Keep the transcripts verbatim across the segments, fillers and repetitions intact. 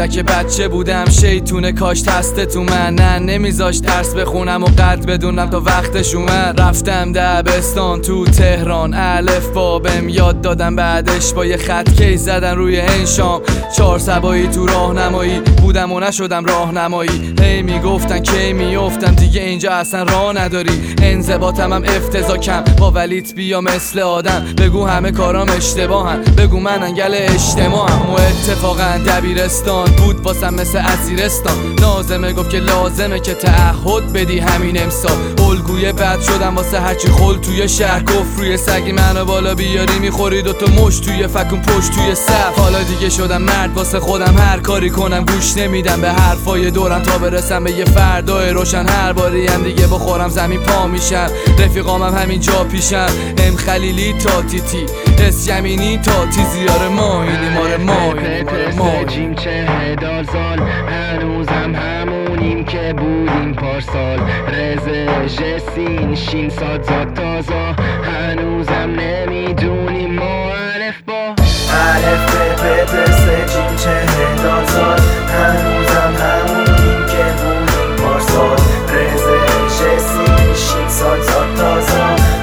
که بچه بودم شیطونه کاش تسته تو من نه نمیذاش درس بخونم و قد بدونم تا وقتش اومد. رفتم دبستان تو تهران، الف بابم یاد دادم، بعدش با یه خط کیس زدن روی انشام. چهار سبایی تو راهنمایی بودم و نشدم راهنمایی. هی میگفتن کی میافتم دیگه اینجا اصلا راه نداری. انضباطم هم افتضاحم با ولیت بیا مثل آدم. بگو همه کارام اشتباهن، بگو من انگل اجتماعم. و اتفاقا دبیرستان بود واسم مثل اسیرستان. نازمه گفت که لازمه که تعهد بدی همین امسال. الگوی بد شدم واسه هرچی خل توی شهر گفت. روی سگی منو بالا بیاری میخوری دوتا مش توی فکون پشت توی صف. حالا دیگه شدم مرد واسه خودم، هر کاری کنم گوش نمیدم به حرفای دورم تا برسم به یه فردای روشن. هر باری هم دیگه بخورم زمین پا میشم. رفیقامم همین جا پیشم، ام خلیلی تا تیتی، اس یمینی تا تیزیار ما اینی ماره ما اینی ماره ما جیم چه هدار سال هنوزم همونیم که بودیم پارسال. رزه جسین شین ساد زاد تازا هنوزم نمیدونیم ما الف با الف پ پ س جیم چه هدار سال هنوزم همونیم که بودیم پارسال. رزه جسین شین ساد زاد تازا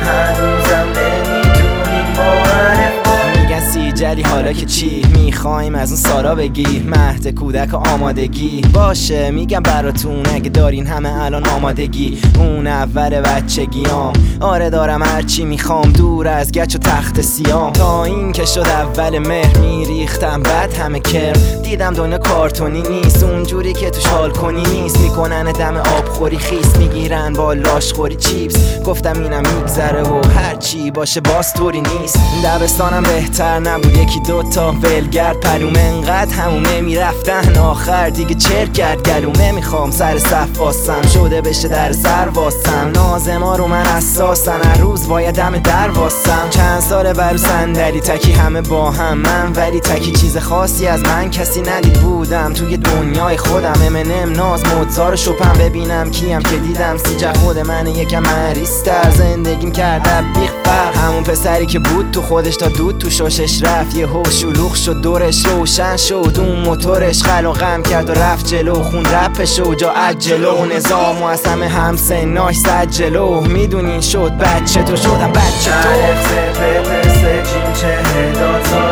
هنوزم نمیدونیم ما الف با. میگن سیجلی حالا که چی میخوایم از اون سارا بگی. مهد کودک آمادگی باشه میگم براتون اگه دارین همه الان آمادگی. اون اول بچگیام آره دارم هرچی میخوام دور از گچ و تخت سیام. تا این که شد اول مهر میریختم بعد همه کرم. دیدم دنیا کارتونی نیست اونجوری که توش حال کنی نیست. میکنن دم آب خوری خیس میگیرن با لاش خوری چیپس. گفتم اینم میگذره و هرچی باشه باز طوری نیست. دبستانم بهتر نبود یکی دوتا ولگرد پلومه انقدر همومه میرفتن آخر دیگه چرک کرد گلومه. میخوام سر صف واسم شده بشه در سر واسم. نازما رو من اساسن هر روز باید دم در واسم. چند ساله برو صندلی تکی همه با هم من ولی تکی چیز خاصی از من کسی ندید. بودم توی دنیای خودم امنم ناز موزار شپم. ببینم کیم که دیدم سیجه خود من یکم مریستر. زندگیم کرده بیخ فرق همون پسری که بود تو خودش تا دود تو شوشش رفت. یه هو شلوغ شد دورش روشن شد اون موتورش خل و غم کرد و رفت جلو. خون رپش و جا عجلو نظام و از همه همسناش صد جلو. میدونین شد بچه تو شدم بچه تو الف پ پ س جیم چه هدار سال